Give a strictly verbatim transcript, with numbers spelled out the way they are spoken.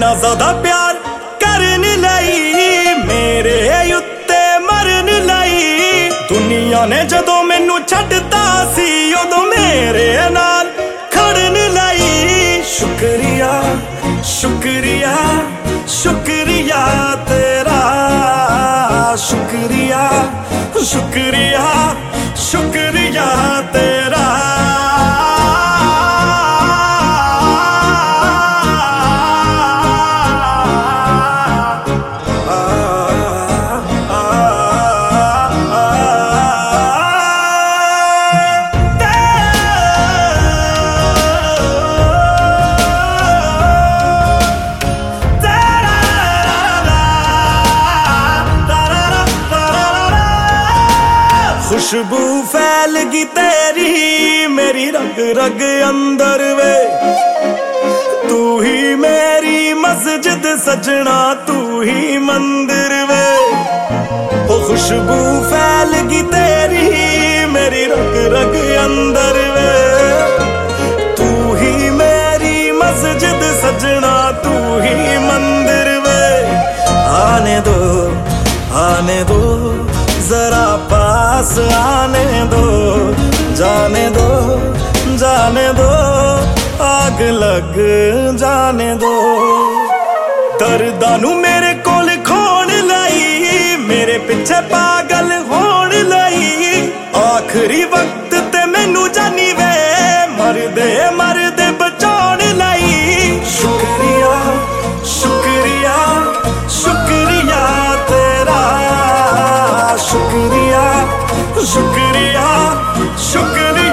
इन्ना ज्यादा प्यार करन लई, मेरे उत्ते मरन लई। दुनिया ने जदों मैनू छड्डता सी उदों मेरे नाल खड़न लई। शुक्रिया शुक्रिया शुक्रिया तेरा, शुक्रिया शुक्रिया शुक्रिया तेरा। खुशबू फैल गई तेरी मेरी रग रग अंदर वे, तू ही मेरी मस्जिद सजना तू ही मंदिर वे। ओ खुशबू फैल गई तेरी मेरी रग रग अंदर वे, तू ही मेरी मस्जिद सजना तू ही मंदिर वे। आने दो आने दो जरा पास आने दो, जाने दो जाने दो आग लग जाने दो। दर्दां नू मेरे कोल खोण लई, मेरे पिछे पागल होण लई। आखिरी वक्त ते मैनू जानी वे मरदे मरदे बचाउण लई। शुक्रिया शुक्रिया शुक्रिया तेरा, शुक्रिया शुक्रिया शुक्रिया।